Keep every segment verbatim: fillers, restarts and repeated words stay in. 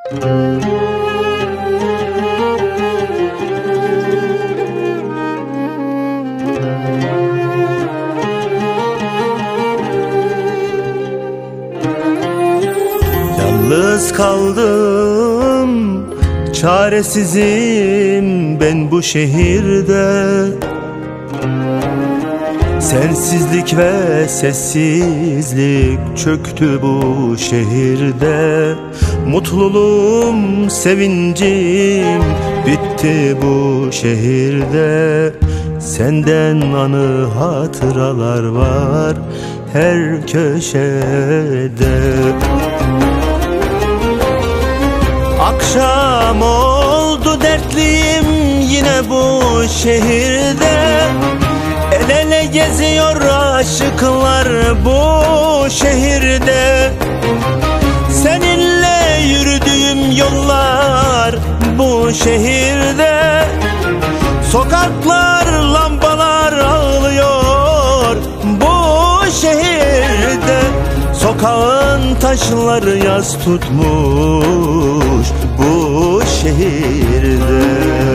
Yalnız kaldım, çaresizim ben bu şehirde. Sensizlik ve sessizlik çöktü bu şehirde. Mutluluğum, sevincim bitti bu şehirde. Senden anı hatıralar var her köşede. Akşam oldu, dertliyim yine bu şehirde. El ele geziyor aşıklar bu şehirde. Seninle yürüdüğüm yollar bu şehirde. Sokaklar, lambalar ağlıyor bu şehirde. Sokağın taşları yas tutmuş bu şehirde.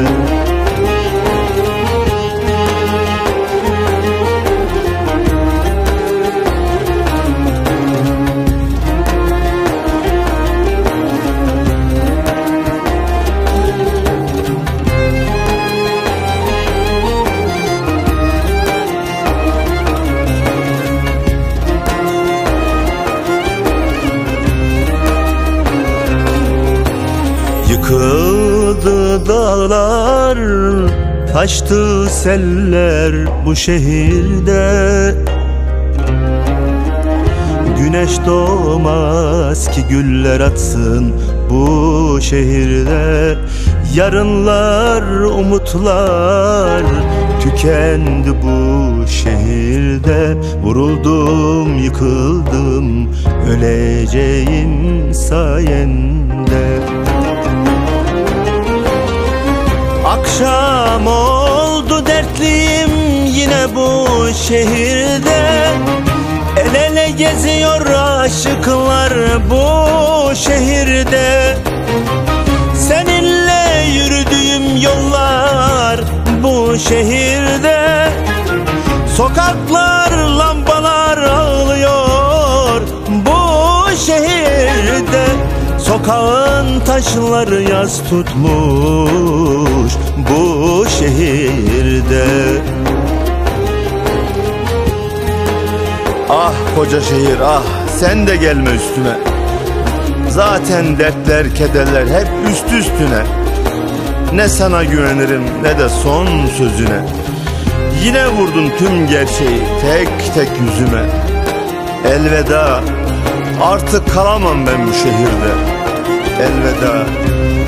Yıkıldı dağlar, taştı seller bu şehirde. Güneş doğmaz ki güller açsın bu şehirde. Yarınlar, umutlar tükendi bu şehirde. Vuruldum, yıkıldım, öleceğim sayende. Akşam oldu, dertliyim yine bu şehirde. El ele geziyor aşıklar bu şehirde. Seninle yürüdüğüm yollar bu şehirde. Sokaklar, lambalar ağlıyor bu şehirde. Sokağın taşları yas tutmuş bu şehirde. Ah koca şehir ah, sen de gelme üstüme. Zaten dertler, kederler hep üst üstüne. Ne sana güvenirim ne de son sözüne. Yine vurdun tüm gerçeği tek tek yüzüme. Elveda, artık kalamam ben bu şehirde. Elveda.